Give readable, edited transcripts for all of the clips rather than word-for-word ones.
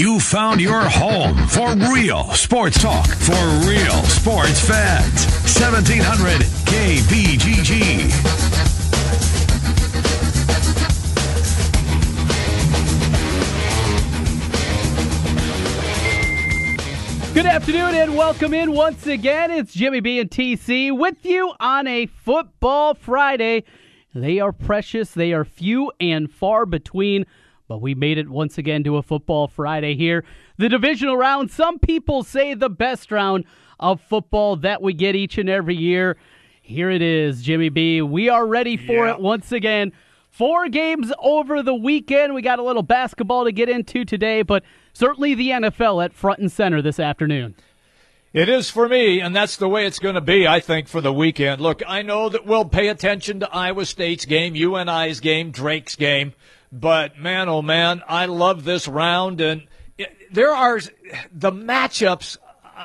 You found your home for real sports talk for real sports fans. 1700 KBGG. Good afternoon and welcome in once again. It's Jimmy B and TC with you on a Football Friday. They are precious. They are few and far between, but we made it once again to a Football Friday here. The divisional round, some people say the best round of football that we get each and every year. Here it is, Jimmy B. We are ready for it once again. 4 games over the weekend. We got a little basketball to get into today, but certainly the NFL at front and center this afternoon. It is for me, and that's the way it's going to be, I think, for the weekend. Look, I know that we'll pay attention to Iowa State's game, UNI's game, Drake's game, but man, oh man, I love this round, and there are the matchups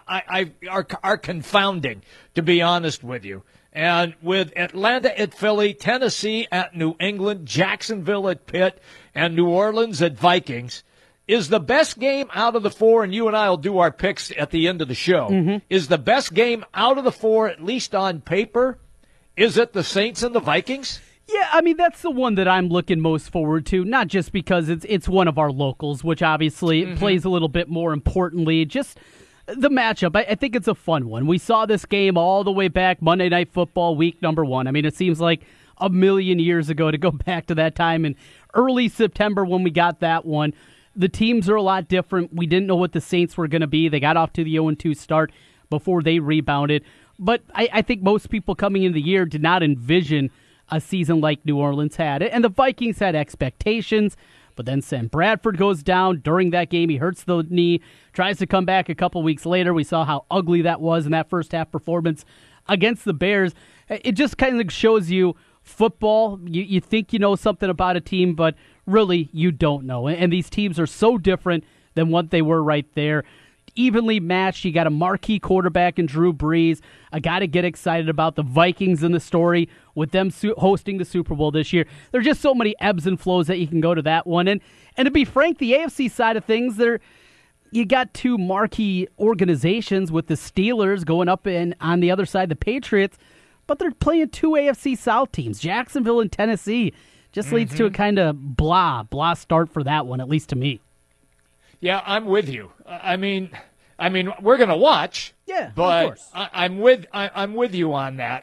are confounding, to be honest with you. And with Atlanta at Philly, Tennessee at New England, Jacksonville at Pitt, and New Orleans at Vikings, is the best game out of the 4, and you and I will do our picks at the end of the show, is the best game out of the 4, at least on paper, is it the Saints and the Vikings? Yeah, I mean, that's the one that I'm looking most forward to, not just because it's one of our locals, which obviously plays a little bit more importantly, just the matchup. I think it's a fun one. We saw this game all the way back, Monday Night Football, week number 1. I mean, it seems like a million years ago to go back to that time in early September when we got that one. The teams are a lot different. We didn't know what the Saints were going to be. They got off to the 0-2 start before they rebounded. But I think most people coming into the year did not envision a season like New Orleans had. And the Vikings had expectations. But then Sam Bradford goes down during that game. He hurts the knee, tries to come back a couple weeks later. We saw how ugly that was in that first half performance against the Bears. It just kind of shows you football. You think you know something about a team, but really you don't know. And these teams are so different than what they were right there. Evenly matched. You got a marquee quarterback in Drew Brees. I got to get excited about the Vikings in the story with them hosting the Super Bowl this year. There's just so many ebbs and flows that you can go to that one. And to be frank, the AFC side of things, you got 2 marquee organizations with the Steelers going up and on the other side, the Patriots, but they're playing 2 AFC South teams, Jacksonville and Tennessee. Just leads to a kind of blah start for that one, at least to me. Yeah, I'm with you. I mean, we're going to watch. Yeah, but of course. I'm with you on that.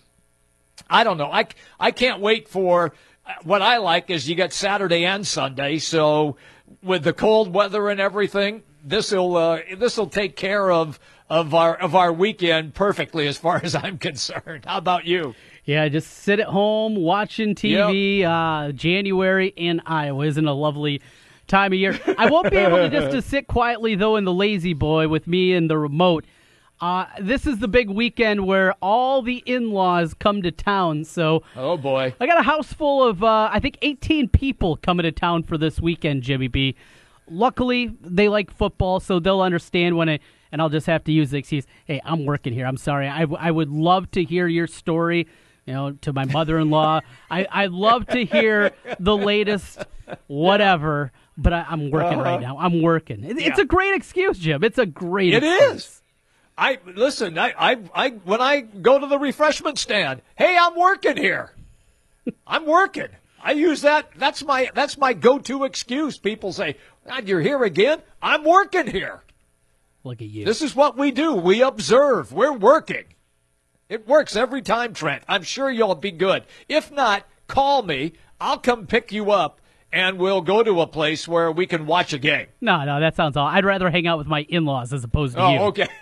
I don't know. I can't wait for what I like is you got Saturday and Sunday. So with the cold weather and everything, this'll take care of our weekend perfectly as far as I'm concerned. How about you? Yeah, just sit at home watching TV. Yep. January in Iowa isn't a lovely time of year. I won't be able to sit quietly, though, in the lazy boy with me and the remote. This is the big weekend where all the in-laws come to town. So, oh boy, I got a house full of, I think, 18 people coming to town for this weekend, Jimmy B. Luckily, they like football, so they'll understand when and I'll just have to use the excuse, hey, I'm working here. I'm sorry. I would love to hear your story, to my mother-in-law. I'd love to hear the latest whatever, but I'm working right now. I'm working. It's a great excuse, Jim. It's a great excuse. It is. I when I go to the refreshment stand, hey, I'm working here. I'm working. I use that. That's my go-to excuse. People say, God, you're here again? I'm working here. Look at you. This is what we do. We observe. We're working. It works every time, Trent. I'm sure you'll be good. If not, call me. I'll come pick you up, and we'll go to a place where we can watch a game. No, that sounds all. I'd rather hang out with my in-laws as opposed to you. Oh, okay.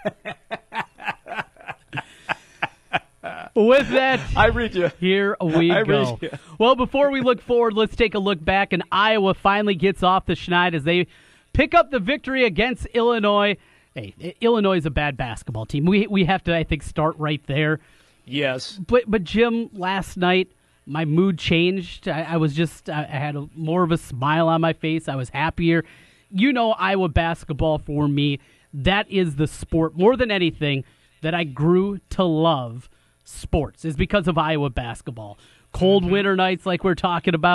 With that, I read you. Here we go. Well, before we look forward, let's take a look back. And Iowa finally gets off the schneid as they pick up the victory against Illinois. Hey, Illinois is a bad basketball team. We have to, I think, start right there. Yes. But Jim, last night, my mood changed. I had more of a smile on my face. I was happier. Iowa basketball for me, that is the sport, more than anything, that I grew to love sports, is because of Iowa basketball. Cold winter nights like we're talking about,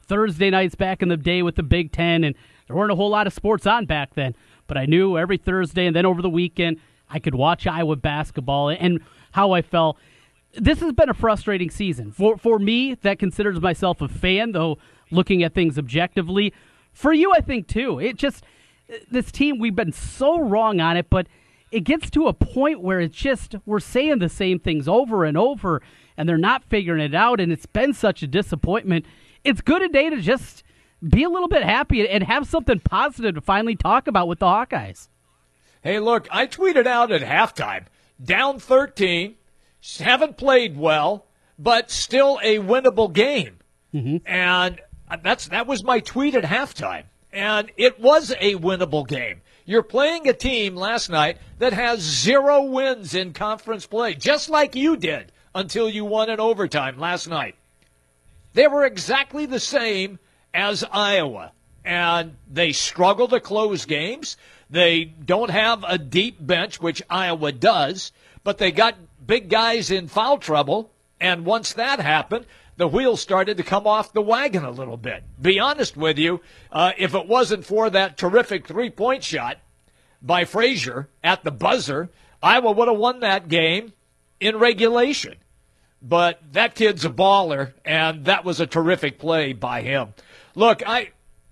Thursday nights back in the day with the Big Ten, and there weren't a whole lot of sports on back then. But I knew every Thursday and then over the weekend I could watch Iowa basketball, and how I felt. This has been a frustrating season. For me, that considers myself a fan, though looking at things objectively. For you, I think, too. This team, we've been so wrong on it, but it gets to a point where it's just, we're saying the same things over and over, and they're not figuring it out, and it's been such a disappointment. It's good a day to just be a little bit happy and have something positive to finally talk about with the Hawkeyes. Hey, look, I tweeted out at halftime, down 13, haven't played well, but still a winnable game. Mm-hmm. And that was my tweet at halftime. And it was a winnable game. You're playing a team last night that has 0 wins in conference play, just like you did until you won in overtime last night. They were exactly the same as Iowa, and they struggle to close games. They don't have a deep bench, which Iowa does, but they got big guys in foul trouble, and once that happened, the wheels started to come off the wagon a little bit. Be honest with you, if it wasn't for that terrific three-point shot by Frazier at the buzzer, Iowa would have won that game in regulation. But that kid's a baller, and that was a terrific play by him. Look, I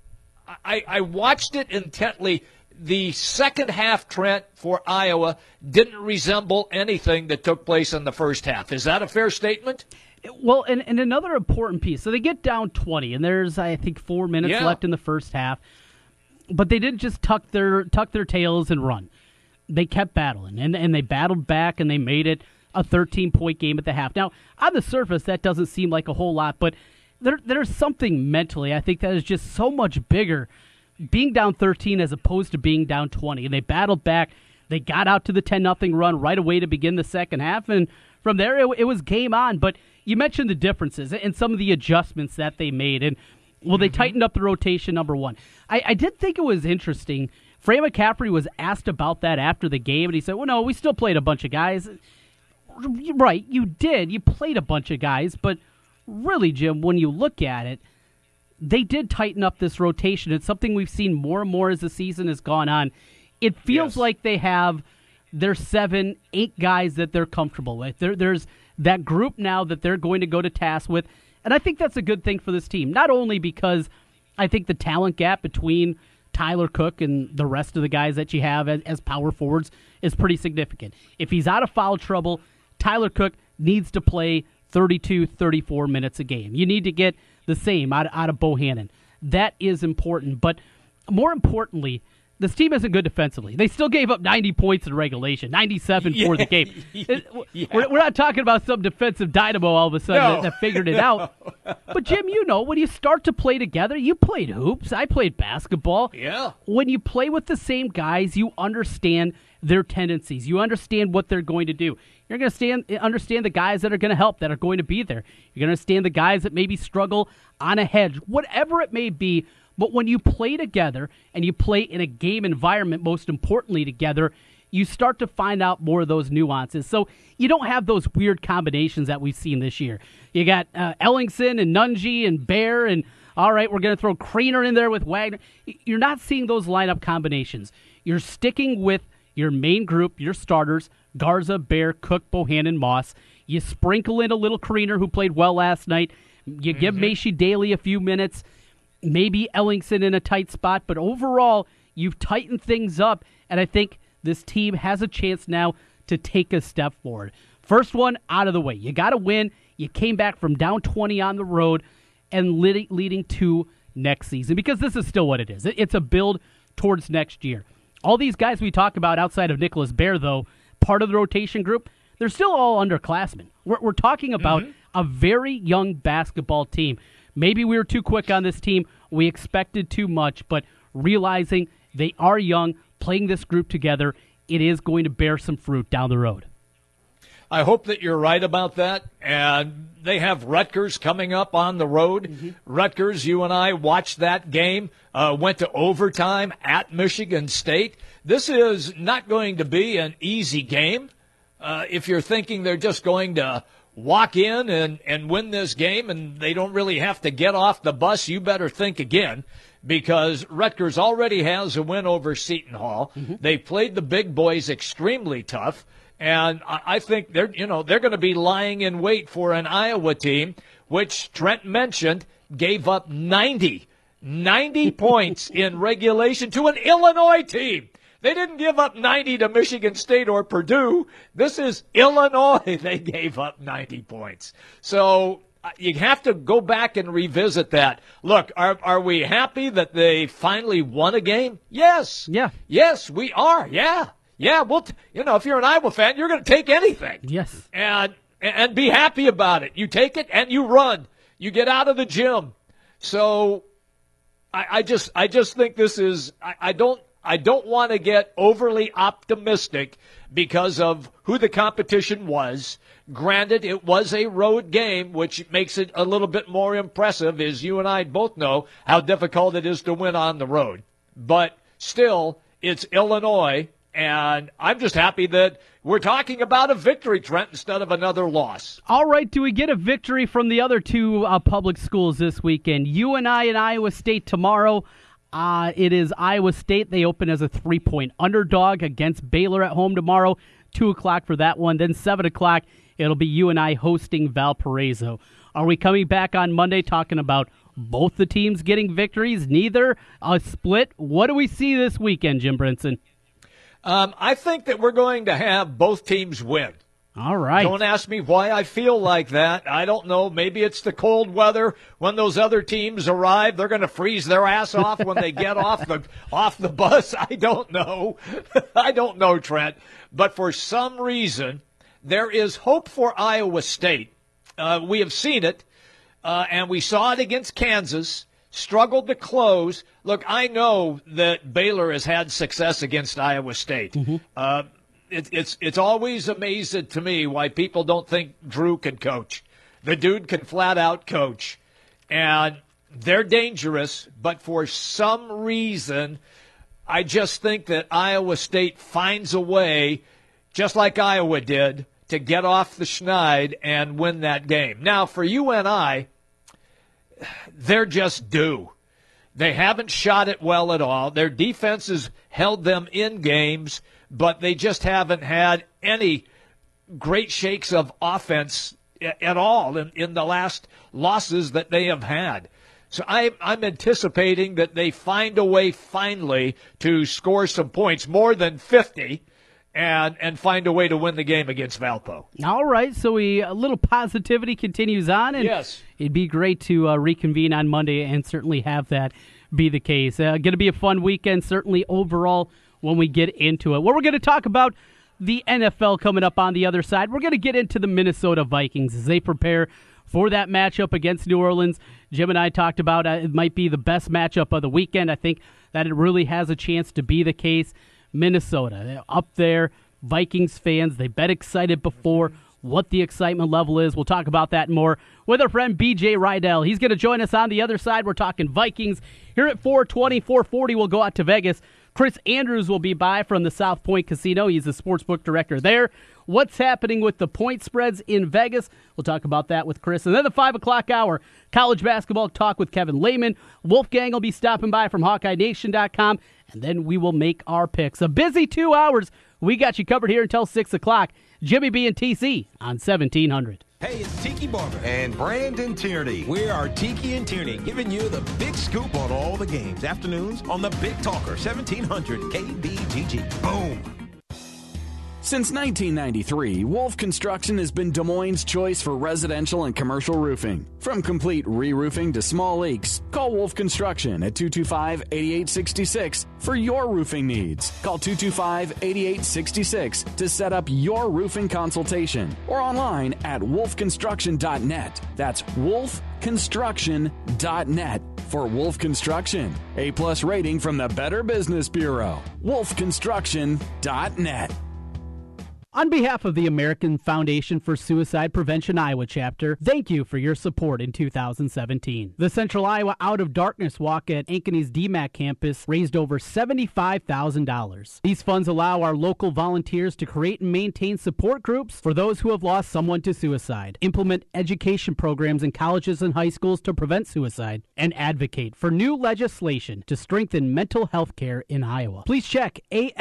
watched it intently. The second half, Trent, for Iowa didn't resemble anything that took place in the first half. Is that a fair statement? Well, and another important piece. So they get down 20, and there's, I think, 4 minutes left in the first half. But they didn't just tuck their tails and run. They kept battling, and they battled back, and they made it a 13-point game at the half. Now, on the surface, that doesn't seem like a whole lot, but there's something mentally, I think, that is just so much bigger, being down 13 as opposed to being down 20. And they battled back. They got out to the 10-0 run right away to begin the second half, and from there, it was game on. But you mentioned the differences and some of the adjustments that they made, and they tightened up the rotation, number one. I did think it was interesting. Fran McCaffery was asked about that after the game, and he said, well, no, we still played a bunch of guys. Right, you did. You played a bunch of guys, but really, Jim, when you look at it, they did tighten up this rotation. It's something we've seen more and more as the season has gone on. It feels like they have their 7, 8 guys that they're comfortable with. There's that group now that they're going to go to task with, and I think that's a good thing for this team, not only because I think the talent gap between Tyler Cook and the rest of the guys that you have as power forwards is pretty significant. If he's out of foul trouble, Tyler Cook needs to play 32, 34 minutes a game. You need to get the same out of Bohannon. That is important. But more importantly, this team isn't good defensively. They still gave up 90 points in regulation, 97 for the game. We're not talking about some defensive dynamo all of a sudden that figured it out. But, Jim, when you start to play together, you played hoops. I played basketball. Yeah. When you play with the same guys, you understand their tendencies. You understand what they're going to do. You're going to understand the guys that are going to help, that are going to be there. You're going to understand the guys that maybe struggle on a hedge, whatever it may be. But when you play together and you play in a game environment, most importantly together, you start to find out more of those nuances. So you don't have those weird combinations that we've seen this year. You got Ellingson and Nunge and Bear, and all right, we're going to throw Creener in there with Wagner. You're not seeing those lineup combinations. You're sticking with your main group, your starters, Garza, Bear, Cook, Bohannon, Moss. You sprinkle in a little Creener who played well last night. You give Macy Daly a few minutes. Maybe Ellingson in a tight spot, but overall, you've tightened things up, and I think this team has a chance now to take a step forward. First one out of the way. You got to win. You came back from down 20 on the road and leading to next season, because this is still what it is. It's a build towards next year. All these guys we talk about outside of Nicholas Bear, though, part of the rotation group, they're still all underclassmen. We're talking about a very young basketball team. Maybe we were too quick on this team. We expected too much, but realizing they are young, playing this group together, it is going to bear some fruit down the road. I hope that you're right about that. And they have Rutgers coming up on the road. Rutgers, you and I watched that game, went to overtime at Michigan State. This is not going to be an easy game. If you're thinking they're just going to walk in and win this game and they don't really have to get off the bus, you better think again, because Rutgers already has a win over Seton Hall. Mm-hmm. They played the big boys extremely tough, and I think they're going to be lying in wait for an Iowa team, which Trent mentioned gave up 90 points in regulation to an Illinois team. They didn't give up 90 to Michigan State or Purdue. This is Illinois. They gave up 90 points. So you have to go back and revisit that. Look, are we happy that they finally won a game? Yes. Yeah. Yes, we are. Yeah. Yeah. Well, if you're an Iowa fan, you're going to take anything. Yes. And be happy about it. You take it and you run. You get out of the gym. So I just think this is, I don't want to get overly optimistic because of who the competition was. Granted, it was a road game, which makes it a little bit more impressive, as you and I both know how difficult it is to win on the road. But still, it's Illinois, and I'm just happy that we're talking about a victory, Trent, instead of another loss. All right, do we get a victory from the other two public schools this weekend? UNI and Iowa State tomorrow. It is Iowa State. They open as a 3-point underdog against Baylor at home tomorrow. 2 o'clock for that one. Then 7 o'clock, it'll be UNI hosting Valparaiso. Are we coming back on Monday talking about both the teams getting victories? Neither? A split? What do we see this weekend, Jim Brinson? I think that we're going to have both teams win. All right. Don't ask me why I feel like that. I don't know. Maybe it's the cold weather. When those other teams arrive, they're going to freeze their ass off when they get off the bus. I don't know. I don't know, Trent. But for some reason, there is hope for Iowa State. We have seen it, and we saw it against Kansas. Struggled to close. Look, I know that Baylor has had success against Iowa State. Mm-hmm. It's always amazing to me why people don't think Drew can coach. The dude can flat out coach. And they're dangerous, but for some reason, I just think that Iowa State finds a way, just like Iowa did, to get off the schneid and win that game. Now, for UNI, they're just due. They haven't shot it well at all. Their defense has held them in games, but they just haven't had any great shakes of offense at all in the last losses that they have had. So I'm anticipating that they find a way finally to score some points, more than 50, and find a way to win the game against Valpo. All right, so a little positivity continues on, and yes, it'd be great to reconvene on Monday and certainly have that be the case. Going to be a fun weekend, certainly overall, when we get into it. Well, we're going to talk about the NFL coming up on the other side. We're going to get into the Minnesota Vikings as they prepare for that matchup against New Orleans. Jim and I talked about it might be the best matchup of the weekend. I think that it really has a chance to be the case. Minnesota, they're up there. Vikings fans, they've been excited before. What the excitement level is, we'll talk about that more with our friend BJ Rydell. He's going to join us on the other side. We're talking Vikings. Here at 4:20, 4:40, we'll go out to Vegas. Chris Andrews will be by from the South Point Casino. He's the sportsbook director there. What's happening with the point spreads in Vegas? We'll talk about that with Chris. And then the 5 o'clock hour, college basketball talk with Kevin Lehman. Wolfgang will be stopping by from HawkeyeNation.com, and then we will make our picks. A busy 2 hours. We got you covered here until 6 o'clock. Jimmy B and TC on 1700. Hey, it's Tiki Barber and Brandon Tierney. We are Tiki and Tierney, giving you the big scoop on all the games. Afternoons on the Big Talker, 1700 KBGG. Boom. Since 1993, Wolf Construction has been Des Moines' choice for residential and commercial roofing. From complete re-roofing to small leaks, call Wolf Construction at 225-8866 for your roofing needs. Call 225-8866 to set up your roofing consultation or online at wolfconstruction.net. That's wolfconstruction.net for Wolf Construction. A+ rating from the Better Business Bureau. wolfconstruction.net. On behalf of the American Foundation for Suicide Prevention Iowa chapter, thank you for your support in 2017. The Central Iowa Out of Darkness Walk at Ankeny's DMAC campus raised over $75,000. These funds allow our local volunteers to create and maintain support groups for those who have lost someone to suicide, implement education programs in colleges and high schools to prevent suicide, and advocate for new legislation to strengthen mental health care in Iowa. Please check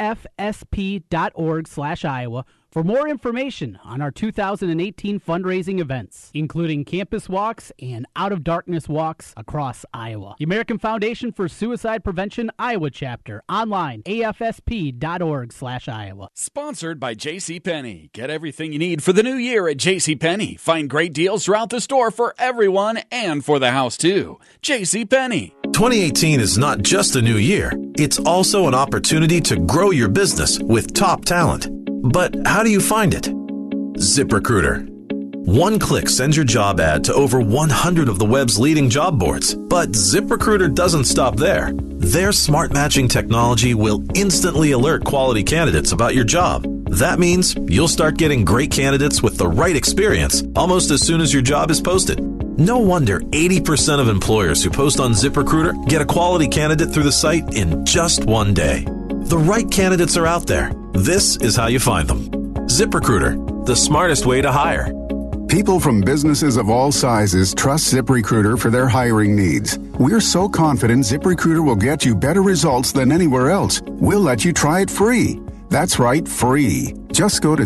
afsp.org/Iowa for more information on our 2018 fundraising events, including campus walks and Out of Darkness walks across Iowa. The American Foundation for Suicide Prevention Iowa chapter, online, afsp.org/Iowa. Sponsored by JCPenney. Get everything you need for the new year at JCPenney. Find great deals throughout the store for everyone and for the house, too. JCPenney. 2018 is not just a new year. It's also an opportunity to grow your business with top talent. But how do you find it? ZipRecruiter. One click sends your job ad to over 100 of the web's leading job boards. But ZipRecruiter doesn't stop there. Their smart matching technology will instantly alert quality candidates about your job. That means you'll start getting great candidates with the right experience almost as soon as your job is posted. No wonder 80% of employers who post on ZipRecruiter get a quality candidate through the site in just one day. The right candidates are out there. This is how you find them. ZipRecruiter, the smartest way to hire. People from businesses of all sizes trust ZipRecruiter for their hiring needs. We're so confident ZipRecruiter will get you better results than anywhere else. We'll let you try it free. That's right, free. Just go to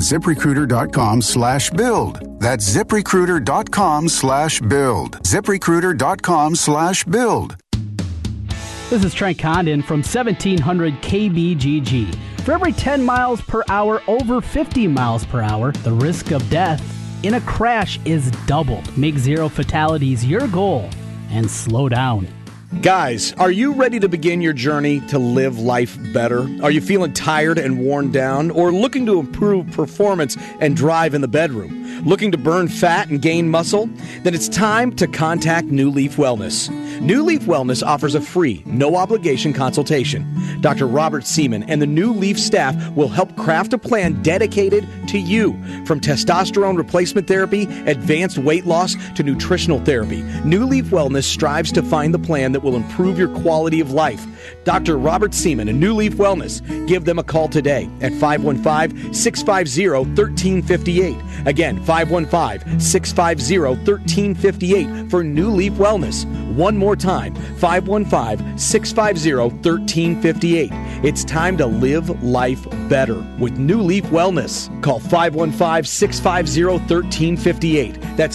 ZipRecruiter.com/build. That's ZipRecruiter.com/build. ZipRecruiter.com/build. This is Trent Condon from 1700 KBGG. For every 10 miles per hour over 50 miles per hour, the risk of death in a crash is doubled. Make zero fatalities your goal and slow down. Guys, are you ready to begin your journey to live life better? Are you feeling tired and worn down, or looking to improve performance and drive in the bedroom? Looking to burn fat and gain muscle? Then it's time to contact New Leaf Wellness. New Leaf Wellness offers a free, no-obligation consultation. Dr. Robert Seaman and the New Leaf staff will help craft a plan dedicated to you. From testosterone replacement therapy, advanced weight loss, to nutritional therapy, New Leaf Wellness strives to find the plan that will improve your quality of life. Dr. Robert Seaman and New Leaf Wellness. Give them a call today at 515-650-1358. Again, 515-650-1358 for New Leaf Wellness. One more time, 515-650-1358. It's time to live life better with New Leaf Wellness. Call 515-650-1358. That's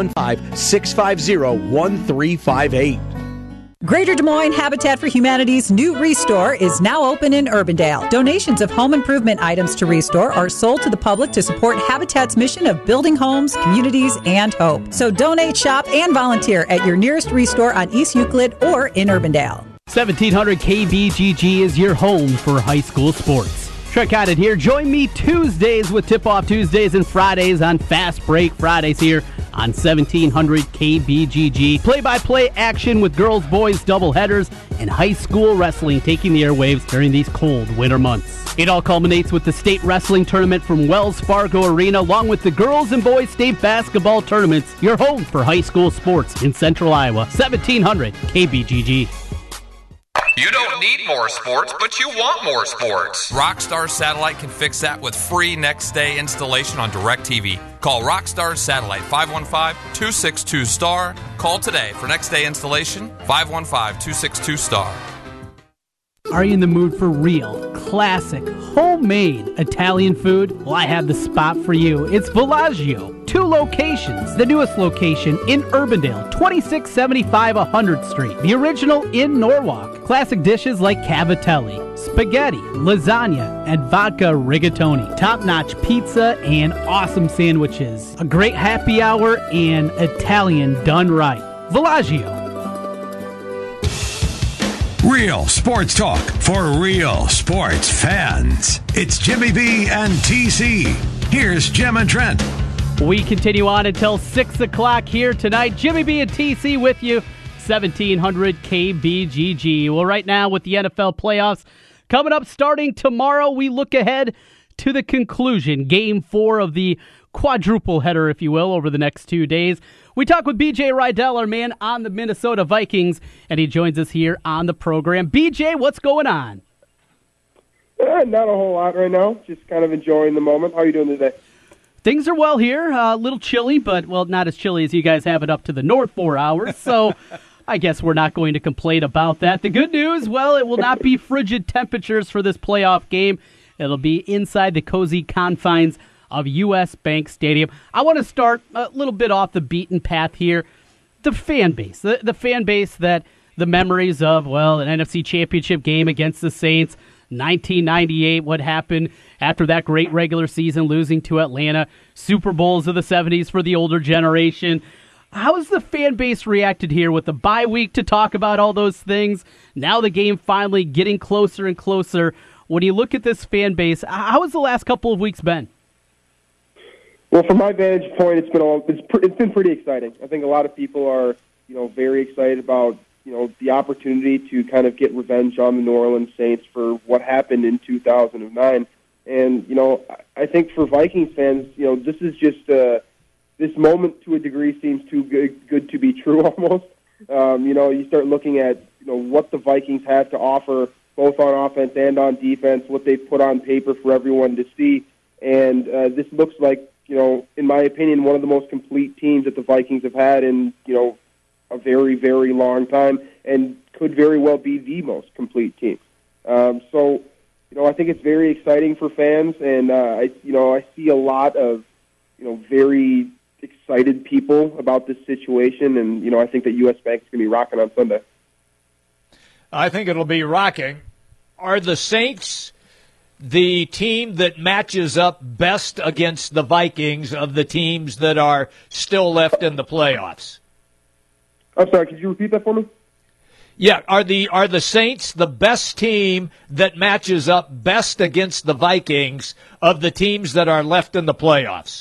515-650-1358. Greater Des Moines Habitat for Humanity's new Restore is now open in Urbandale. Donations of home improvement items to Restore are sold to the public to support Habitat's mission of building homes, communities, and hope. So donate, shop, and volunteer at your nearest Restore on East Euclid or in Urbandale. 1700 KBGG is your home for high school sports. Trent Condon here. Join me Tuesdays with Tip-Off Tuesdays and Fridays on Fast Break Fridays here on 1700 KBGG. Play-by-play action with girls, boys, doubleheaders, and high school wrestling taking the airwaves during these cold winter months. It all culminates with the state wrestling tournament from Wells Fargo Arena, along with the girls and boys state basketball tournaments. Your home for high school sports in Central Iowa. 1700 KBGG. You don't need more sports, but you want more sports. Rockstar Satellite can fix that with free next-day installation on DirecTV. Call Rockstar Satellite, 515-262-STAR. Call today for next-day installation, 515-262-STAR. Are you in the mood for real, classic, homemade Italian food? Well, I have the spot for you. It's Villaggio. 2 locations. The newest location in Urbandale, 2675 100th Street. The original in Norwalk. Classic dishes like cavatelli, spaghetti, lasagna, and vodka rigatoni. Top-notch pizza and awesome sandwiches. A great happy hour and Italian done right. Villaggio. Real sports talk for real sports fans. It's Jimmy B and TC. Here's Jim and Trent. We continue on until 6 o'clock here tonight. Jimmy B and TC with you, 1700 KBGG. Well, right now with the NFL playoffs coming up starting tomorrow, we look ahead to the conclusion, Game 4 of the quadruple header, if you will, over the next 2 days. We talk with BJ Rydell, our man on the Minnesota Vikings, and he joins us here on the program. BJ, what's going on? Not a whole lot right now. Just kind of enjoying the moment. How are you doing today? Things are well here. A little chilly, but, well, not as chilly as you guys have it up to the north 4 hours. So I guess we're not going to complain about that. The good news, well, it will not be frigid temperatures for this playoff game. It'll be inside the cozy confines of U.S. Bank Stadium. I want to start a little bit off the beaten path here. The fan base. The fan base that the memories of, well, an NFC Championship game against the Saints, 1998, what happened after that great regular season, losing to Atlanta, Super Bowls of the 70s for the older generation. How has the fan base reacted here with the bye week to talk about all those things? Now the game finally getting closer and closer. When you look at this fan base, how has the last couple of weeks been? Well, from my vantage point, it's been pretty exciting. I think a lot of people are, very excited about, the opportunity to kind of get revenge on the New Orleans Saints for what happened in 2009. And, I think for Vikings fans, this is just this moment to a degree seems too good to be true almost. You start looking at, what the Vikings have to offer both on offense and on defense, what they've put on paper for everyone to see. And this looks like, in my opinion, one of the most complete teams that the Vikings have had in, a very, very long time, and could very well be the most complete team. So, I think it's very exciting for fans, and I see a lot of, very excited people about this situation, and I think that U.S. Bank is going to be rocking on Sunday. I think it'll be rocking. Are the Saints the team that matches up best against the Vikings of the teams that are still left in the playoffs? I'm sorry, could you repeat that for me? Yeah, are the Saints the best team that matches up best against the Vikings of the teams that are left in the playoffs?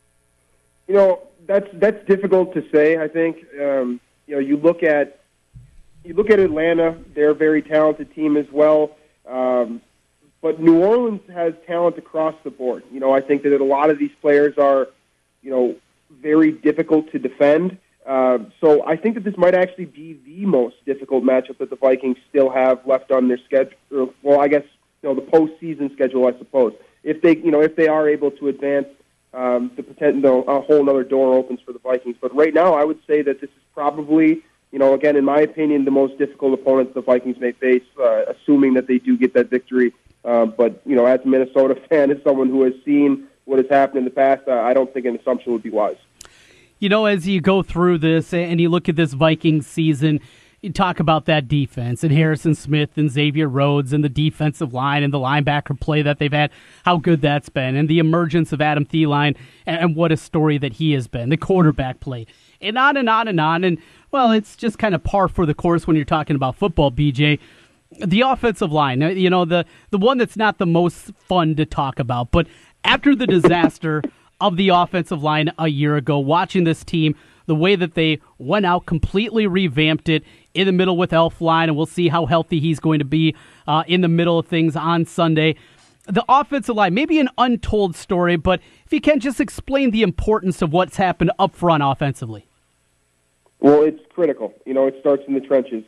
That's difficult to say. I think you look at Atlanta; they're a very talented team as well. But New Orleans has talent across the board. I think that a lot of these players are, very difficult to defend. So I think that this might actually be the most difficult matchup that the Vikings still have left on their schedule. Well, I guess the postseason schedule, I suppose. If they are able to advance, the potential a whole other door opens for the Vikings. But right now, I would say that this is probably, again, in my opinion, the most difficult opponent the Vikings may face, assuming that they do get that victory. But as a Minnesota fan, as someone who has seen what has happened in the past, I don't think an assumption would be wise. As you go through this and you look at this Vikings season, you talk about that defense and Harrison Smith and Xavier Rhodes and the defensive line and the linebacker play that they've had, how good that's been, and the emergence of Adam Thielen and what a story that he has been, the quarterback play, and on and on and on. And, well, it's just kind of par for the course when you're talking about football, BJ. The offensive line, the one that's not the most fun to talk about, but after the disaster of the offensive line a year ago, watching this team, the way that they went out, completely revamped it in the middle with Elflein, and we'll see how healthy he's going to be in the middle of things on Sunday. The offensive line, maybe an untold story, but if you can just explain the importance of what's happened up front offensively. Well, it's critical. It starts in the trenches.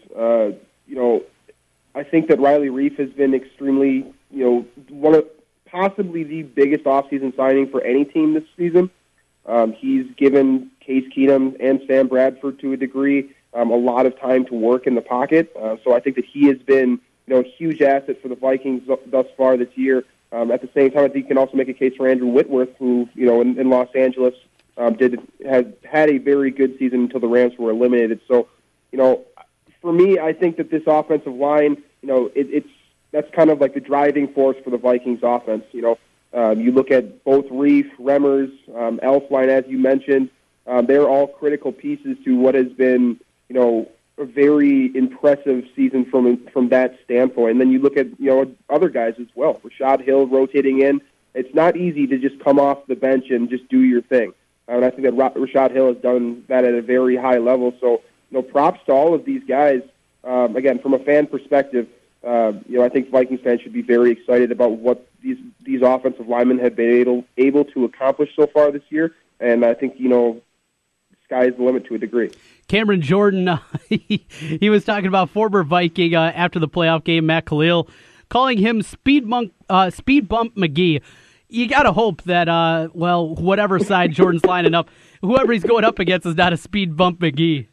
I think that Riley Reiff has been extremely, one of possibly the biggest offseason signing for any team this season. He's given Case Keenum and Sam Bradford, to a degree, a lot of time to work in the pocket. So I think that he has been, a huge asset for the Vikings thus far this year. At the same time, I think you can also make a case for Andrew Whitworth, who, in Los Angeles, has had a very good season until the Rams were eliminated. So, for me, I think that this offensive line, that's kind of like the driving force for the Vikings offense. You look at both Reiff, Remmers, Elflein, as you mentioned. They're all critical pieces to what has been, a very impressive season from that standpoint. And then you look at, other guys as well. Rashad Hill rotating in. It's not easy to just come off the bench and just do your thing. And I think that Rashad Hill has done that at a very high level. So, props to all of these guys. Again, from a fan perspective, I think Vikings fans should be very excited about what these offensive linemen have been able to accomplish so far this year. And I think, sky's the limit to a degree. Cameron Jordan, he was talking about former Viking after the playoff game, Matt Khalil, calling him Speed Bump McGee. You got to hope that, whatever side Jordan's lining up, whoever he's going up against is not a Speed Bump McGee.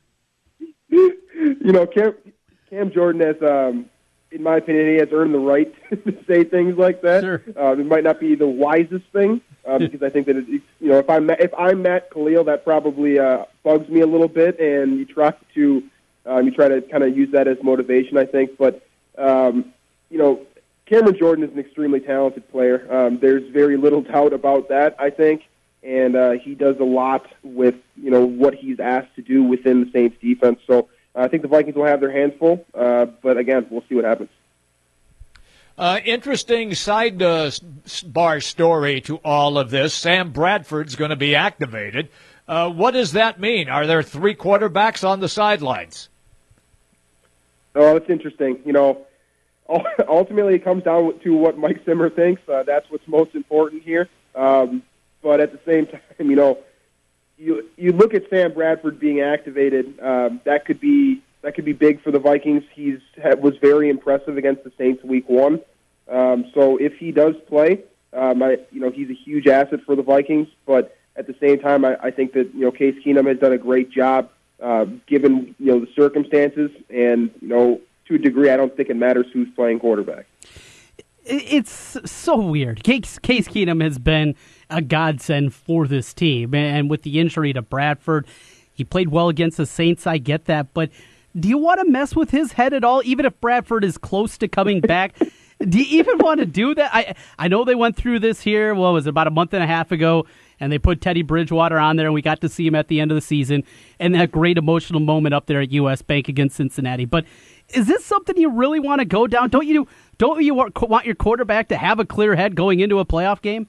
Cam Jordan has, in my opinion, he has earned the right to say things like that. Sure. It might not be the wisest thing, because I think that if I'm Matt Khalil, that probably bugs me a little bit, and you try to kind of use that as motivation, I think. But Cameron Jordan is an extremely talented player. There's very little doubt about that, I think, and he does a lot with what he's asked to do within the Saints defense. So I think the Vikings will have their hands full, but again, we'll see what happens. Interesting sidebar story to all of this. Sam Bradford's going to be activated. What does that mean? Are there 3 quarterbacks on the sidelines? Oh, it's interesting. Ultimately, it comes down to what Mike Zimmer thinks. That's what's most important here. But at the same time, you look at Sam Bradford being activated. That could be big for the Vikings. Was very impressive against the Saints Week 1. So if he does play, he's a huge asset for the Vikings. But at the same time, I think that Case Keenum has done a great job given the circumstances, and to a degree, I don't think it matters who's playing quarterback. It's so weird. Case Keenum has been a godsend for this team, and with the injury to Bradford, he played well against the Saints. I get that, but do you want to mess with his head at all, even if Bradford is close to coming back? Do you even want to do that? I know they went through this here, about a month and a half ago, and they put Teddy Bridgewater on there, and we got to see him at the end of the season, and that great emotional moment up there at U.S. Bank against Cincinnati. But is this something you really want to go down? Don't you want your quarterback to have a clear head going into a playoff game?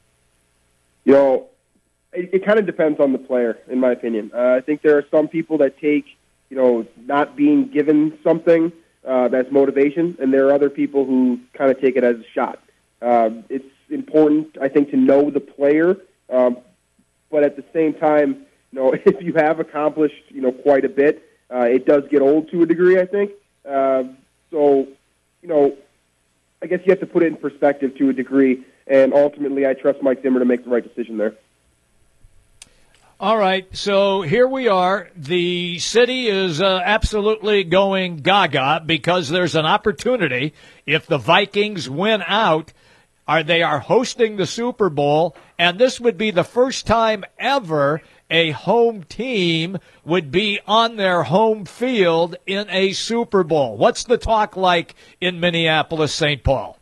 It kind of depends on the player, in my opinion. I think there are some people that take, not being given something as motivation, and there are other people who kind of take it as a shot. It's important, I think, to know the player, but at the same time, if you have accomplished, quite a bit, it does get old to a degree, I think. So, I guess you have to put it in perspective to a degree, and ultimately I trust Mike Zimmer to make the right decision there. All right, so here we are. The city is absolutely going gaga because there's an opportunity. If the Vikings win out, they are hosting the Super Bowl, and this would be the first time ever a home team would be on their home field in a Super Bowl. What's the talk like in Minneapolis, St. Paul?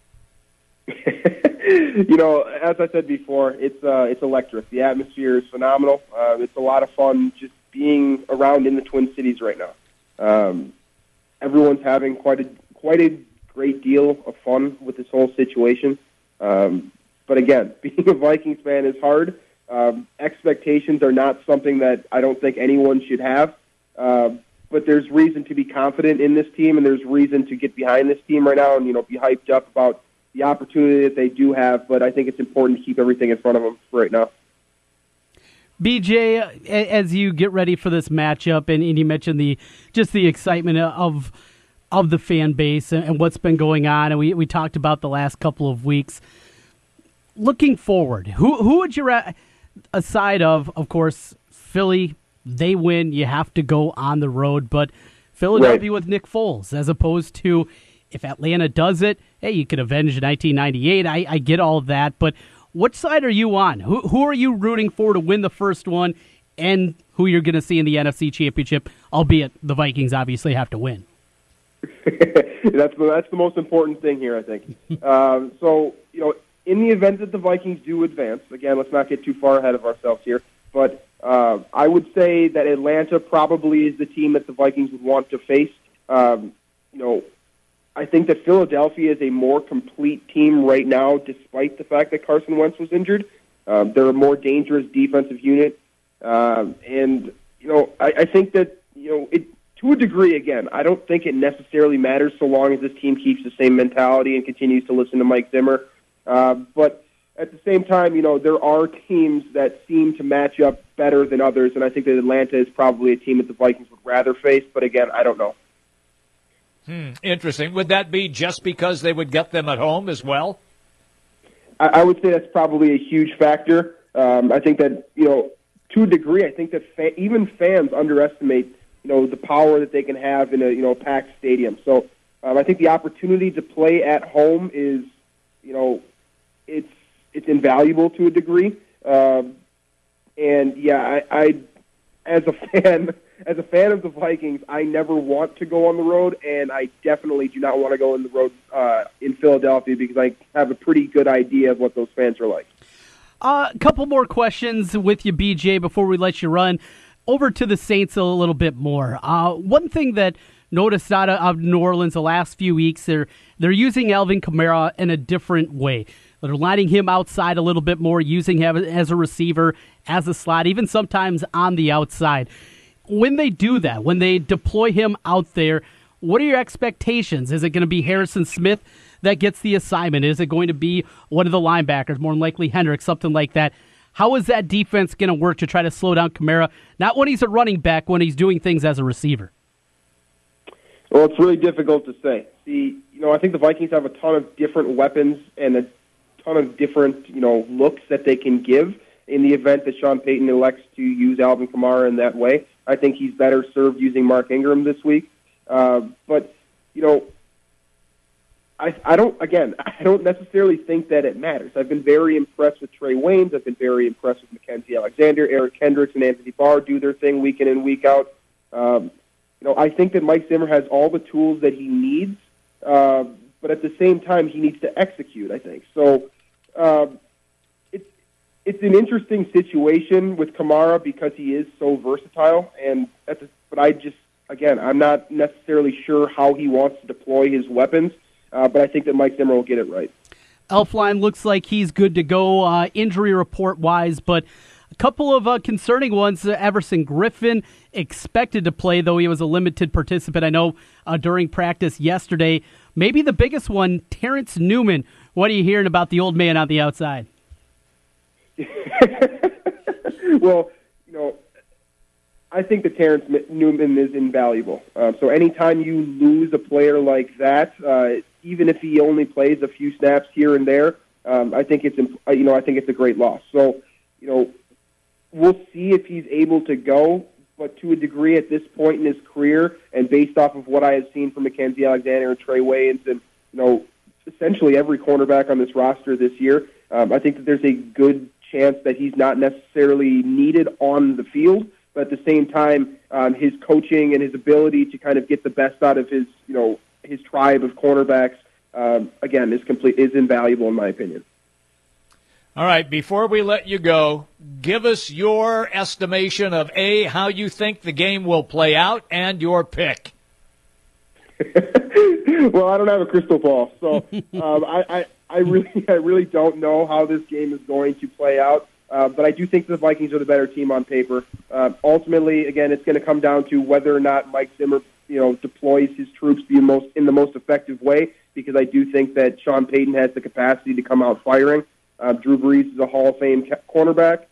As I said before, it's electric. The atmosphere is phenomenal. It's a lot of fun just being around in the Twin Cities right now. Everyone's having quite a great deal of fun with this whole situation. But again, being a Vikings fan is hard. Expectations are not something that I don't think anyone should have. But there's reason to be confident in this team, and there's reason to get behind this team right now and, be hyped up about the opportunity that they do have. But I think it's important to keep everything in front of them right now. BJ, as you get ready for this matchup, and you mentioned the excitement of the fan base and what's been going on, and we talked about the last couple of weeks. Looking forward, who would you aside of course, Philly, they win, you have to go on the road, but Philadelphia with Nick Foles, as opposed to if Atlanta does it, hey, you could avenge 1998. I get all of that, but what side are you on? Who are you rooting for to win the first one, and who you're going to see in the NFC Championship, albeit the Vikings obviously have to win? That's the most important thing here, I think. So, in the event that the Vikings do advance, again, let's not get too far ahead of ourselves here, but I would say that Atlanta probably is the team that the Vikings would want to face. I think that Philadelphia is a more complete team right now, despite the fact that Carson Wentz was injured. They're a more dangerous defensive unit. And I think that, to a degree, again, I don't think it necessarily matters so long as this team keeps the same mentality and continues to listen to Mike Zimmer. But at the same time, there are teams that seem to match up better than others, and I think that Atlanta is probably a team that the Vikings would rather face. But again, I don't know. Interesting. Would that be just because they would get them at home as well? I would say that's probably a huge factor. I think that, to a degree, I think that even fans underestimate, the power that they can have in a packed stadium. So I think the opportunity to play at home is, it's invaluable to a degree. And yeah, I as a fan of the Vikings, I never want to go on the road, and I definitely do not want to go on the road in Philadelphia because I have a pretty good idea of what those fans are like. A couple more questions with you, BJ, before we let you run over to the Saints a little bit more. One thing that noticed out of New Orleans the last few weeks, they're using Alvin Kamara in a different way. They're lining him outside a little bit more, using him as a receiver, as a slot, even sometimes on the outside. When they do that, when they deploy him out there, what are your expectations? Is it going to be Harrison Smith that gets the assignment? Is it going to be one of the linebackers, more than likely Hendricks, something like that? How is that defense going to work to try to slow down Kamara? Not when he's a running back, when he's doing things as a receiver. Well, it's really difficult to say. See, I think the Vikings have a ton of different weapons and a ton of different, looks that they can give in the event that Sean Payton elects to use Alvin Kamara in that way. I think he's better served using Mark Ingram this week. But, I don't necessarily think that it matters. I've been very impressed with Trey Waynes. I've been very impressed with Mackenzie Alexander. Eric Kendricks and Anthony Barr do their thing week in and week out. I think that Mike Zimmer has all the tools that he needs, but at the same time, he needs to execute, I think. So it's an interesting situation with Kamara because he is so versatile, but I'm not necessarily sure how he wants to deploy his weapons, but I think that Mike Zimmer will get it right. Elflein looks like he's good to go injury report-wise, but a couple of concerning ones. Everson Griffin expected to play, though he was a limited participant, I know, during practice yesterday. Maybe the biggest one, Terrence Newman. What are you hearing about the old man on the outside? Well, I think that Terrence Newman is invaluable. So anytime you lose a player like that, even if he only plays a few snaps here and there, I think it's a great loss. So, we'll see if he's able to go, but to a degree at this point in his career, and based off of what I have seen from Mackenzie Alexander and Trey Waynes, and essentially every cornerback on this roster this year, I think that there's a good chance that he's not necessarily needed on the field, but at the same time, his coaching and his ability to kind of get the best out of his tribe of cornerbacks, again, is invaluable in my opinion. All right, before we let you go, give us your estimation of how you think the game will play out and your pick. Well, I don't have a crystal ball, so I really don't know how this game is going to play out. But I do think the Vikings are the better team on paper. Ultimately, again, it's going to come down to whether or not Mike Zimmer, deploys his troops in the most effective way. Because I do think that Sean Payton has the capacity to come out firing. Drew Brees is a Hall of Fame quarterback.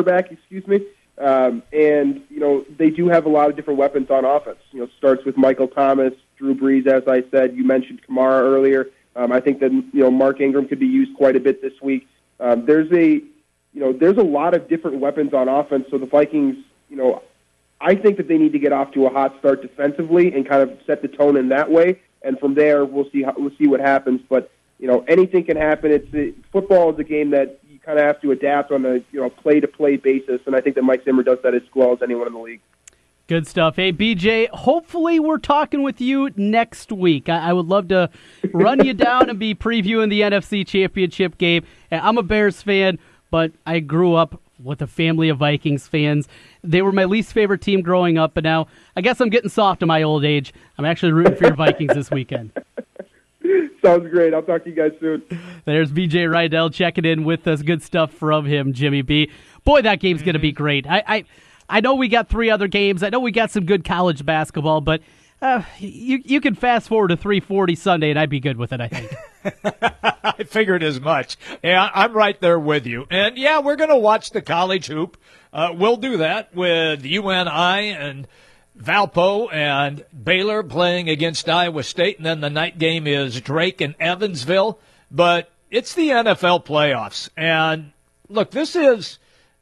And they do have a lot of different weapons on offense. Starts with Michael Thomas, Drew Brees, as I said. You mentioned Kamara earlier. I think that Mark Ingram could be used quite a bit this week. There's a lot of different weapons on offense. So the Vikings, I think that they need to get off to a hot start defensively and kind of set the tone in that way. And from there, we'll see what happens. But anything can happen. Football is a game that you kind of have to adapt on a play-to-play basis, and I think that Mike Zimmer does that as well as anyone in the league. Good stuff. Hey, BJ, hopefully we're talking with you next week. I would love to run you down and be previewing the NFC Championship game. I'm a Bears fan, but I grew up with a family of Vikings fans. They were my least favorite team growing up, but now I guess I'm getting soft in my old age. I'm actually rooting for your Vikings this weekend. Sounds great. I'll talk to you guys soon. There's BJ Rydell checking in with us. Good stuff from him, Jimmy B. Boy, that game's going to be great. I know we got 3 other games. I know we got some good college basketball, but you can fast forward to 3:40 Sunday, and I'd be good with it, I think. I figured as much. Yeah, I'm right there with you. And, yeah, we're going to watch the college hoop. We'll do that with UNI and Valpo and Baylor playing against Iowa State. And then the night game is Drake and Evansville. But it's the NFL playoffs. And, look, this is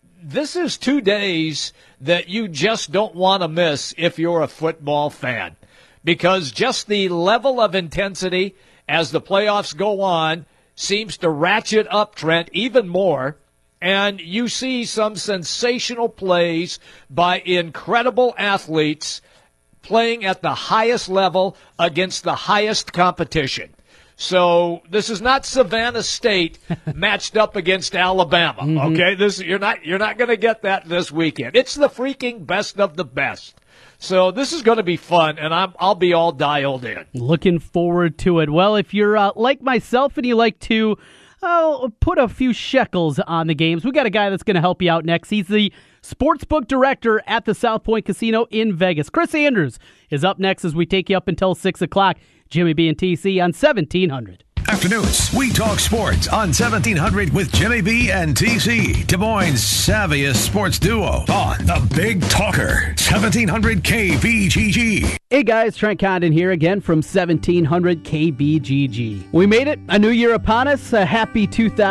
2 days that you just don't want to miss if you're a football fan. Because just the level of intensity as the playoffs go on seems to ratchet up, Trent, even more. And you see some sensational plays by incredible athletes playing at the highest level against the highest competition. So this is not Savannah State matched up against Alabama. Okay, you're not going to get that this weekend. It's the freaking best of the best. So this is going to be fun, and I'll be all dialed in. Looking forward to it. Well, if you're like myself and you like to put a few shekels on the games, we got a guy that's going to help you out next. He's the sportsbook director at the South Point Casino in Vegas. Chris Andrews is up next as we take you up until 6 o'clock. Jimmy B and TC on 1700. Afternoons, we talk sports on 1700 with Jimmy B and TC, Des Moines' savviest sports duo on the Big Talker, 1700 KBGG. Hey guys, Trent Condon here again from 1700 KBGG. We made it, a new year upon us, a happy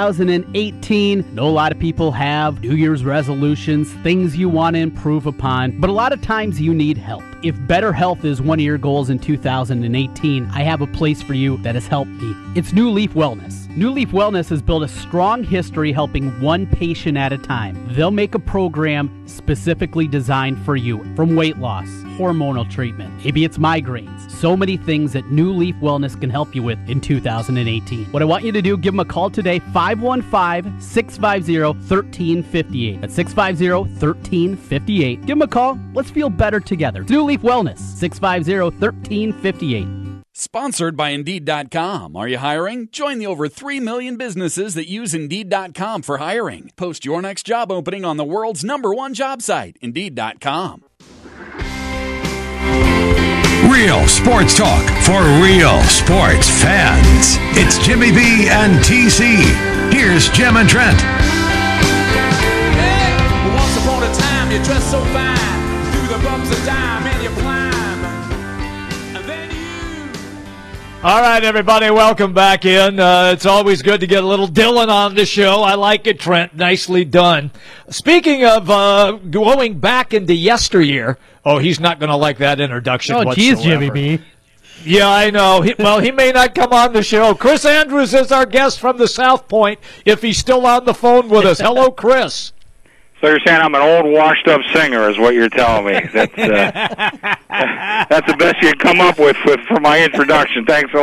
2018. Know a lot of people have New Year's resolutions, things you want to improve upon, but a lot of times you need help. If better health is one of your goals in 2018, I have a place for you that has helped me. It's New Leaf Wellness. New Leaf Wellness has built a strong history helping one patient at a time. They'll make a program specifically designed for you, from weight loss, hormonal treatment, maybe it's migraines, so many things that New Leaf Wellness can help you with in 2018. What I want you to do, give them a call today, 515-650-1358. That's 650-1358. Give them a call. Let's feel better together. It's New Leaf Wellness, 650-1358. Sponsored by Indeed.com. Are you hiring? Join the over 3 million businesses that use Indeed.com for hiring. Post your next job opening on the world's #1 job site, Indeed.com. Real sports talk for real sports fans. It's Jimmy B and TC. Here's Jim and Trent. Hey, once upon a time you dressed so fine, through the bumps of time and you climb. All right, everybody, welcome back in. It's always good to get a little Dylan on the show. I like it, Trent. Nicely done. Speaking of going back into yesteryear, he's not going to like that introduction whatsoever. Oh, geez, Jimmy B. Yeah, I know. He may not come on the show. Chris Andrews is our guest from the South Point, if he's still on the phone with us. Hello, Chris. So you're saying I'm an old, washed-up singer is what you're telling me. That's the best you can come up with for my introduction. Thanks a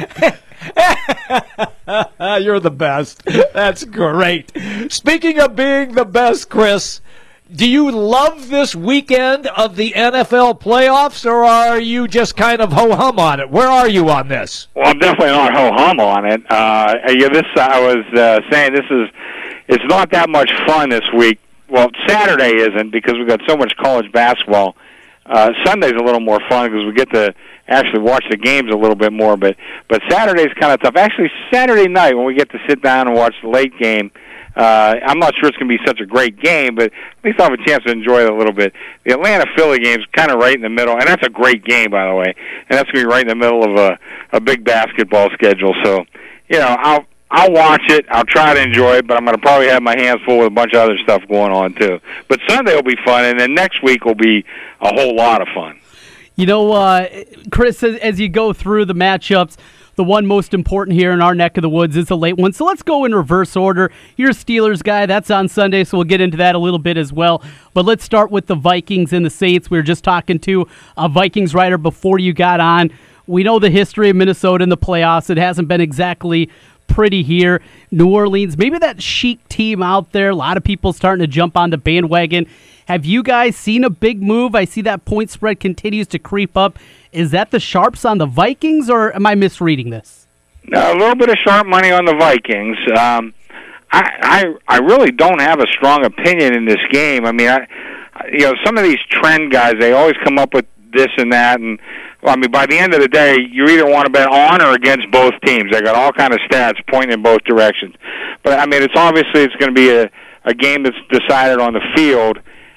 lot. You're the best. That's great. Speaking of being the best, Chris, do you love this weekend of the NFL playoffs, or are you just kind of ho-hum on it? Where are you on this? Well, I'm definitely not ho-hum on it. I was saying it's not that much fun this week. Well, Saturday isn't because we've got so much college basketball. Sunday's a little more fun because we get to actually watch the games a little bit more. But Saturday's kind of tough. Actually, Saturday night when we get to sit down and watch the late game, I'm not sure it's going to be such a great game, but at least I'll have a chance to enjoy it a little bit. The Atlanta-Philly game's kind of right in the middle, and that's a great game, by the way. And that's going to be right in the middle of a big basketball schedule. So, I'll watch it. I'll try to enjoy it, but I'm going to probably have my hands full with a bunch of other stuff going on, too. But Sunday will be fun, and then next week will be a whole lot of fun. Chris, as you go through the matchups, the one most important here in our neck of the woods is the late one. So let's go in reverse order. You're a Steelers guy. That's on Sunday, so we'll get into that a little bit as well. But let's start with the Vikings and the Saints. We were just talking to a Vikings writer before you got on. We know the history of Minnesota in the playoffs. It hasn't been exactly pretty here. New Orleans, maybe that chic team out there. A lot of people starting to jump on the bandwagon. Have you guys seen a big move? I see that point spread continues to creep up. Is that the sharps on the Vikings, or am I misreading this? No, a little bit of sharp money on the Vikings. I really don't have a strong opinion in this game. I mean, some of these trend guys, they always come up with this and that, and Well, I mean, by the end of the day, you either want to bet on or against both teams. They got all kind of stats pointing in both directions. But I mean, it's going to be a game that's decided on the field.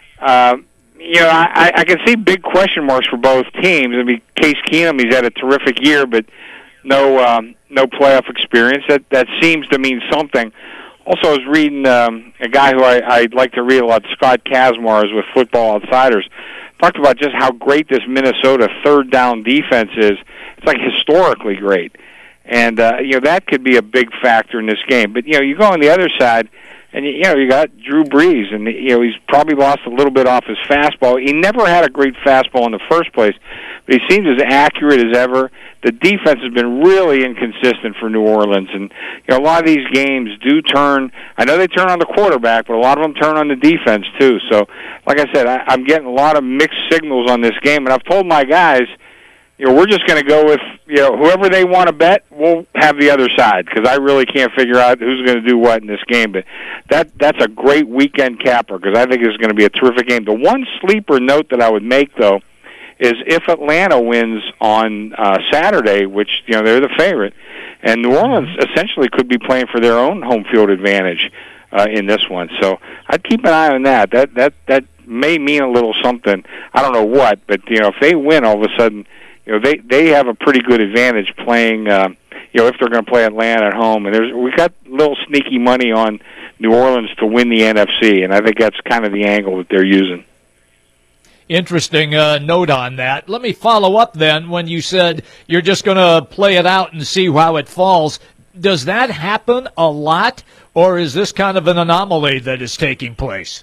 I can see big question marks for both teams. I mean, Case Keenum, he's had a terrific year, but no playoff experience. That seems to mean something. Also, I was reading a guy who I like to read a lot, Scott Kazmar, is with Football Outsiders, talked about just how great this Minnesota third down defense is. It's like historically great. And, that could be a big factor in this game. But, you go on the other side, and, you got Drew Brees, and, he's probably lost a little bit off his fastball. He never had a great fastball in the first place, but he seems as accurate as ever. The defense has been really inconsistent for New Orleans, and a lot of these games do turn. I know they turn on the quarterback, but a lot of them turn on the defense too. So, like I said, I'm getting a lot of mixed signals on this game, and I've told my guys, we're just going to go with whoever they want to bet. We'll have the other side because I really can't figure out who's going to do what in this game. But that's a great weekend capper because I think it's going to be a terrific game. The one sleeper note that I would make though is if Atlanta wins on Saturday, which they're the favorite, and New Orleans essentially could be playing for their own home field advantage in this one. So I'd keep an eye on that. That may mean a little something. I don't know what, but if they win, all of a sudden, they have a pretty good advantage playing. If they're going to play Atlanta at home, and we got a little sneaky money on New Orleans to win the NFC, and I think that's kind of the angle that they're using. Interesting note on that. Let me follow up then when you said you're just going to play it out and see how it falls. Does that happen a lot, or is this kind of an anomaly that is taking place?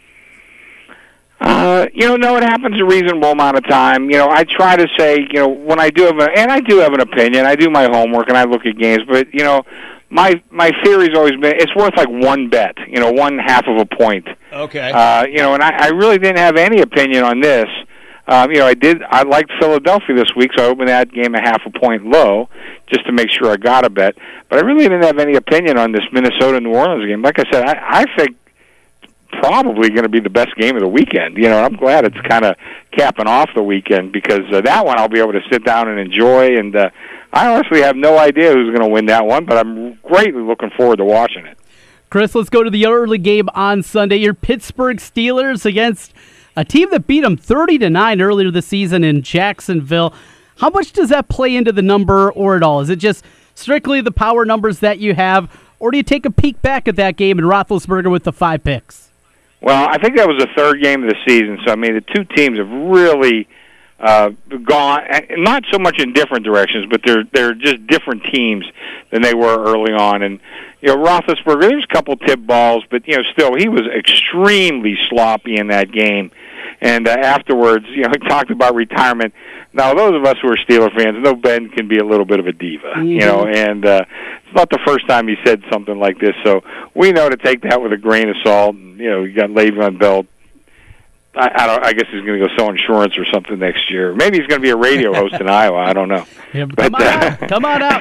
No, it happens a reasonable amount of time. I try to say, when I do have I do have an opinion. I do my homework and I look at games, but my theory's always been it's worth like one bet, 1/2 of a point. Okay. And I really didn't have any opinion on this. I liked Philadelphia this week, so I opened that game 1/2 point low just to make sure I got a bet. But I really didn't have any opinion on this Minnesota-New Orleans game. Like I said, I think probably going to be the best game of the weekend. I'm glad it's kind of capping off the weekend because that one I'll be able to sit down and enjoy. And I honestly have no idea who's going to win that one, but I'm greatly looking forward to watching it. Chris, let's go to the early game on Sunday. Your Pittsburgh Steelers against a team that beat them 30-9 earlier this season in Jacksonville. How much does that play into the number or at all? Is it just strictly the power numbers that you have, or do you take a peek back at that game and Roethlisberger with the 5 picks? Well, I think that was the third game of the season, so, the two teams have really gone, not so much in different directions, but they're just different teams than they were early on. And, Roethlisberger, there's a couple tip balls, but, still, he was extremely sloppy in that game. And afterwards, he talked about retirement. Now, those of us who are Steeler fans know Ben can be a little bit of a diva, and it's not the first time he said something like this. So we know to take that with a grain of salt. And, you got Le'Veon Bell. I guess he's going to go sell insurance or something next year. Maybe he's going to be a radio host in Iowa. I don't know. Yeah, come on out.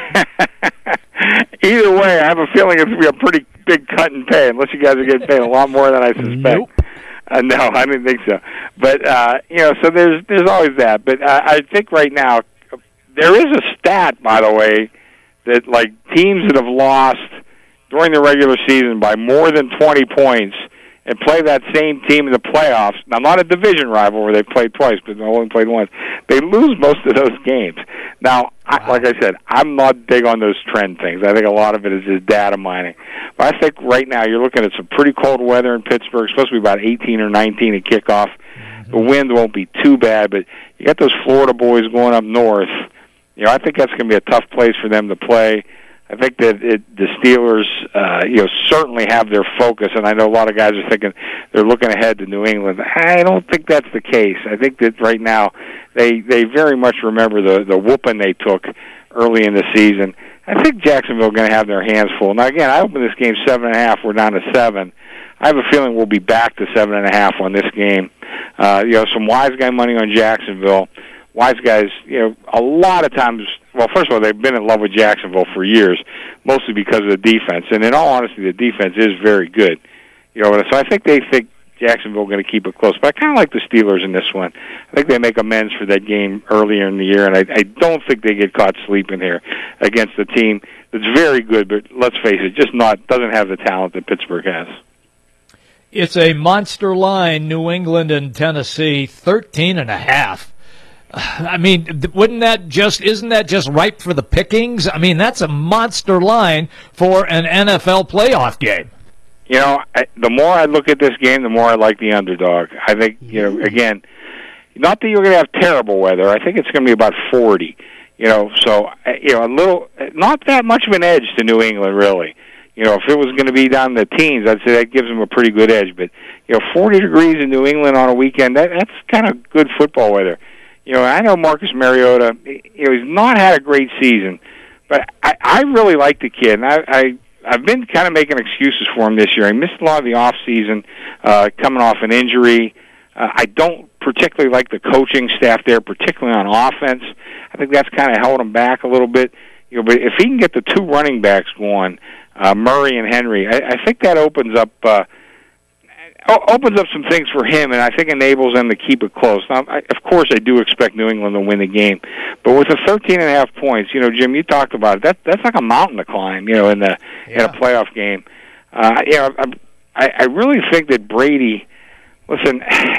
Either way, I have a feeling it's going to be a pretty big cut in pay, unless you guys are getting paid a lot more than I suspect. Nope. No, I didn't think so. But, so there's always that. But I think right now, there is a stat, by the way, that, teams that have lost during the regular season by more than 20 points and play that same team in the playoffs, now not a division rival where they played twice, but they only played once, they lose most of those games. Now, like I said, I'm not big on those trend things. I think a lot of it is just data mining. But I think right now you're looking at some pretty cold weather in Pittsburgh. It's supposed to be about 18 or 19 at kickoff. The wind won't be too bad, but you got those Florida boys going up north. I think that's going to be a tough place for them to play. I think that the Steelers, certainly have their focus, and I know a lot of guys are thinking they're looking ahead to New England. I don't think that's the case. I think that right now they very much remember the whooping they took early in the season. I think Jacksonville are going to have their hands full. Now, again, I opened this game 7.5. We're down to 7. I have a feeling we'll be back to 7.5 on this game. Some wise guy money on Jacksonville. Wise guys, a lot of times, well, first of all, they've been in love with Jacksonville for years, mostly because of the defense. And in all honesty, the defense is very good. So I think they think Jacksonville going to keep it close. But I kind of like the Steelers in this one. I think they make amends for that game earlier in the year, and I don't think they get caught sleeping here against a team that's very good, but let's face it, doesn't have the talent that Pittsburgh has. It's a monster line, New England and Tennessee, 13.5. I mean, isn't that just ripe for the pickings? I mean, that's a monster line for an NFL playoff game. You know, the more I look at this game, the more I like the underdog. I think, again, not that you're going to have terrible weather. I think it's going to be about 40. So, not that much of an edge to New England, really. If it was going to be down in the teens, I'd say that gives them a pretty good edge. But, 40 degrees in New England on a weekend, that's kind of good football weather. I know Marcus Mariota, he's not had a great season, but I really like the kid. And I've been kind of making excuses for him this year. He missed a lot of the off season, coming off an injury. I don't particularly like the coaching staff there, particularly on offense. I think that's kind of held him back a little bit. But if he can get the two running backs going, Murray and Henry, I think that opens up some things for him, and I think enables them to keep it close. Now, of course, I do expect New England to win the game, but with the 13.5 points, Jim, you talked about it. That's like a mountain to climb, in a playoff game. I really think that Brady. Listen,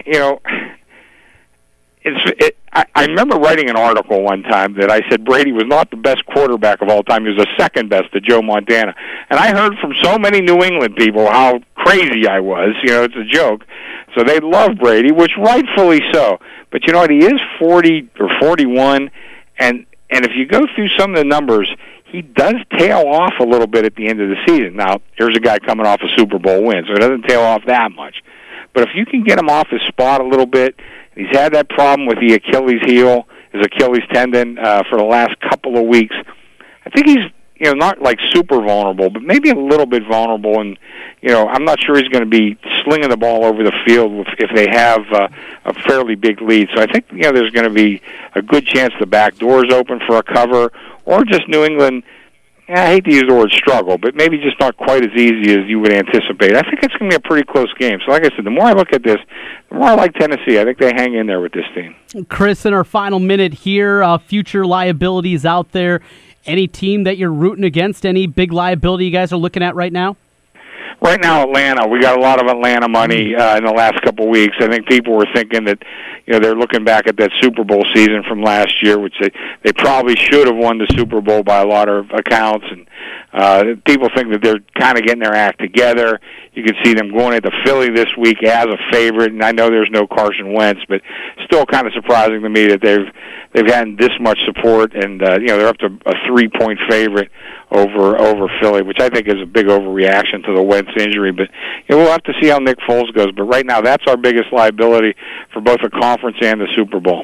I remember writing an article one time that I said Brady was not the best quarterback of all time. He was the second best to Joe Montana. And I heard from so many New England people how crazy I was. It's a joke. So they love Brady, which rightfully so. But you know what? He is 40 or 41, and if you go through some of the numbers, he does tail off a little bit at the end of the season. Now, here's a guy coming off a Super Bowl win, so it doesn't tail off that much. But if you can get him off his spot a little bit, he's had that problem with the Achilles heel, his Achilles tendon, for the last couple of weeks. I think he's, not like super vulnerable, but maybe a little bit vulnerable. And, I'm not sure he's going to be slinging the ball over the field if they have a fairly big lead. So I think, there's going to be a good chance the back door's open for a cover, or just New England. I hate to use the word struggle, but maybe just not quite as easy as you would anticipate. I think it's going to be a pretty close game. So like I said, the more I look at this, the more I like Tennessee. I think they hang in there with this team. Chris, in our final minute here, future liabilities out there. Any team that you're rooting against? Any big liability you guys are looking at right now? Right now, Atlanta. We got a lot of Atlanta money in the last couple of weeks. I think people were thinking that, they're looking back at that Super Bowl season from last year, which they probably should have won the Super Bowl by a lot of accounts. And people think that they're kind of getting their act together. You can see them going into Philly this week as a favorite, and I know there's no Carson Wentz, but still kind of surprising to me that they've had this much support, and they're up to a 3-point favorite over Philly, which I think is a big overreaction to the Wentz injury. But we'll have to see how Nick Foles goes. But right now, that's our biggest liability for both the conference and the Super Bowl.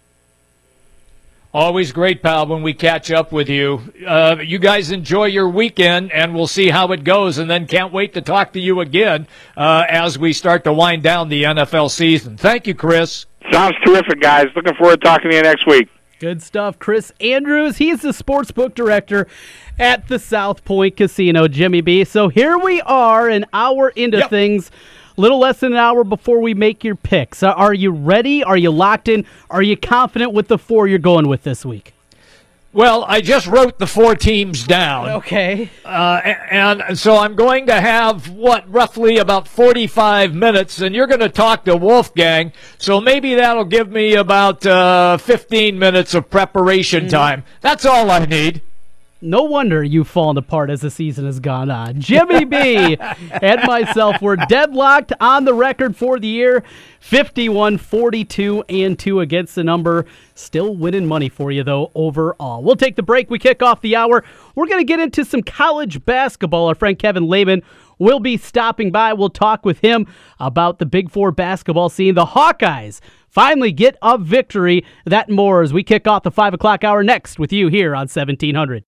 Always great, pal, when we catch up with you. You guys enjoy your weekend, and we'll see how it goes, and then can't wait to talk to you again as we start to wind down the NFL season. Thank you, Chris. Sounds terrific, guys. Looking forward to talking to you next week. Good stuff. Chris Andrews, he's the sportsbook director at the South Point Casino, Jimmy B. So here we are, an hour into things. A little less than an hour before we make your picks. Are you ready? Are you locked in? Are you confident with the 4 you're going with this week? Well, I just wrote the 4 teams down. Okay. And so I'm going to have, roughly about 45 minutes, and you're going to talk to Wolfgang, so maybe that'll give me about 15 minutes of preparation time. That's all I need. No wonder you've fallen apart as the season has gone on. Jimmy B and myself were deadlocked on the record for the year. 51, 42, and 2 against the number. Still winning money for you, though, overall. We'll take the break. We kick off the hour. We're going to get into some college basketball. Our friend Kevin Lehman will be stopping by. We'll talk with him about the Big Four basketball scene. The Hawkeyes finally get a victory. That and more as we kick off the 5 o'clock hour next with you here on 1700.